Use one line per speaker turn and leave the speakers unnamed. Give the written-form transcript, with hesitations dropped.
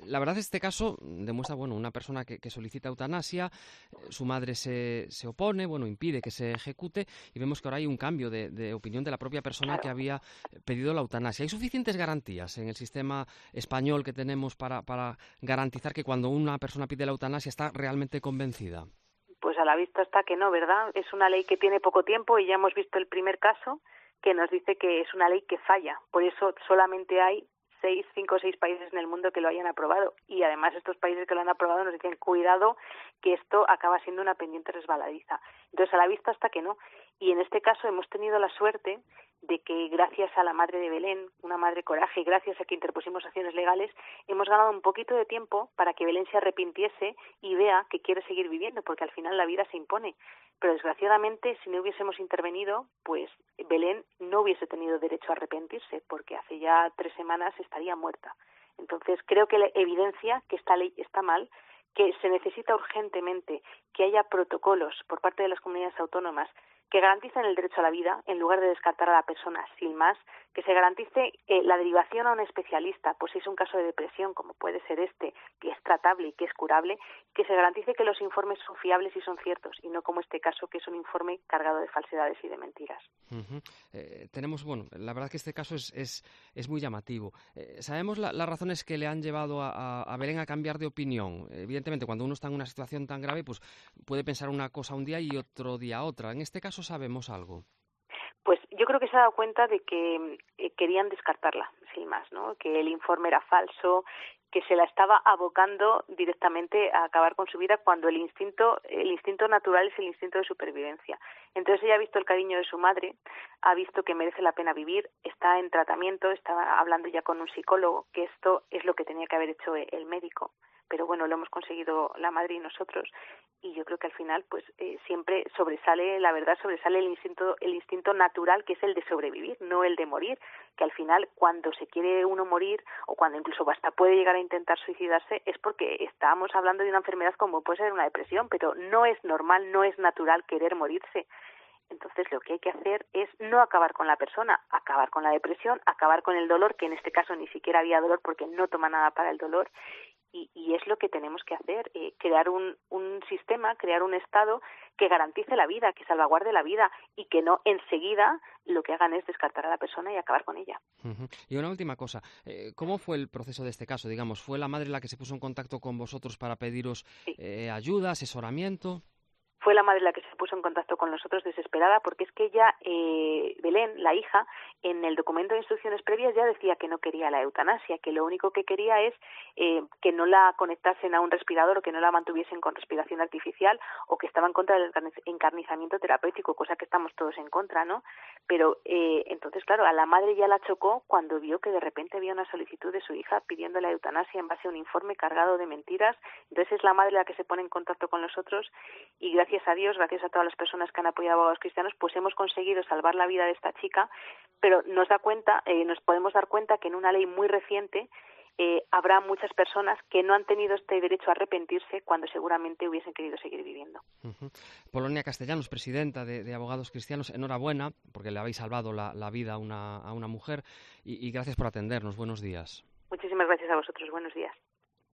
La verdad, este caso demuestra, una persona que solicita eutanasia, su madre se opone, impide que se ejecute, y vemos que ahora hay un cambio de opinión de la propia persona que
Claro.
había pedido la eutanasia. ¿Hay suficientes garantías en el sistema español que tenemos para garantizar que cuando una persona pide la eutanasia está realmente convencida?
Pues a la vista está que no, ¿verdad? Es una ley que tiene poco tiempo y ya hemos visto el primer caso que nos dice que es una ley que falla. Por eso solamente hay 5 o 6 países en el mundo que lo hayan aprobado. Y además estos países que lo han aprobado nos dicen, cuidado, que esto acaba siendo una pendiente resbaladiza. Entonces a la vista está que no. Y en este caso hemos tenido la suerte de que gracias a la madre de Belén, una madre coraje, y gracias a que interpusimos acciones legales, hemos ganado un poquito de tiempo para que Belén se arrepintiese y vea que quiere seguir viviendo, porque al final la vida se impone. Pero desgraciadamente, si no hubiésemos intervenido, pues Belén no hubiese tenido derecho a arrepentirse, porque hace ya 3 semanas estaría muerta. Entonces, creo que evidencia que esta ley está mal, que se necesita urgentemente que haya protocolos por parte de las comunidades autónomas que garanticen el derecho a la vida en lugar de descartar a la persona sin más, que se garantice la derivación a un especialista, pues si es un caso de depresión, como puede ser este, que es tratable y que es curable, que se garantice que los informes son fiables y son ciertos, y no como este caso, que es un informe cargado de falsedades y de mentiras.
Ujú. Tenemos, la verdad que este caso es muy llamativo. ¿Sabemos las razones que le han llevado a Belén a cambiar de opinión? Evidentemente, cuando uno está en una situación tan grave, pues puede pensar una cosa un día y otro día otra. En este caso, ¿sabemos algo?
Pues yo creo que se ha dado cuenta de que querían descartarla, sin más, ¿no? Que el informe era falso, que se la estaba abocando directamente a acabar con su vida cuando el instinto natural es el instinto de supervivencia. Entonces ella ha visto el cariño de su madre, ha visto que merece la pena vivir, está en tratamiento, está hablando ya con un psicólogo, que esto es lo que tenía que haber hecho el médico. Pero bueno, lo hemos conseguido la madre y nosotros, y yo creo que al final pues siempre sobresale, la verdad, sobresale el instinto natural, que es el de sobrevivir, no el de morir, que al final cuando se quiere uno morir o cuando incluso hasta puede llegar a intentar suicidarse es porque estamos hablando de una enfermedad como puede ser una depresión, pero no es normal, no es natural querer morirse. Entonces lo que hay que hacer es no acabar con la persona, acabar con la depresión, acabar con el dolor, que en este caso ni siquiera había dolor porque no toma nada para el dolor, y es lo que tenemos que hacer, crear un sistema, crear un Estado que garantice la vida, que salvaguarde la vida y que no enseguida lo que hagan es descartar a la persona y acabar con ella.
Ujú. Y una última cosa, ¿cómo fue el proceso de este caso? Digamos, ¿fue la madre la que se puso en contacto con vosotros para pediros
Sí.
ayuda, asesoramiento?
Fue la madre la que se puso en contacto con nosotros desesperada porque es que ella, Belén, la hija, en el documento de instrucciones previas ya decía que no quería la eutanasia, que lo único que quería es que no la conectasen a un respirador o que no la mantuviesen con respiración artificial o que estaba en contra del encarnizamiento terapéutico, cosa que estamos todos en contra, ¿no? Pero entonces, claro, a la madre ya la chocó cuando vio que de repente había una solicitud de su hija pidiendo la eutanasia en base a un informe cargado de mentiras. Entonces es la madre la que se pone en contacto con nosotros y gracias a Dios, gracias a todas las personas que han apoyado a Abogados Cristianos, pues hemos conseguido salvar la vida de esta chica, pero nos podemos dar cuenta que en una ley muy reciente habrá muchas personas que no han tenido este derecho a arrepentirse cuando seguramente hubiesen querido seguir viviendo.
Ujú. Polonia Castellanos, presidenta de Abogados Cristianos, enhorabuena, porque le habéis salvado la vida a una mujer, y gracias por atendernos. Buenos días.
Muchísimas gracias a vosotros. Buenos días.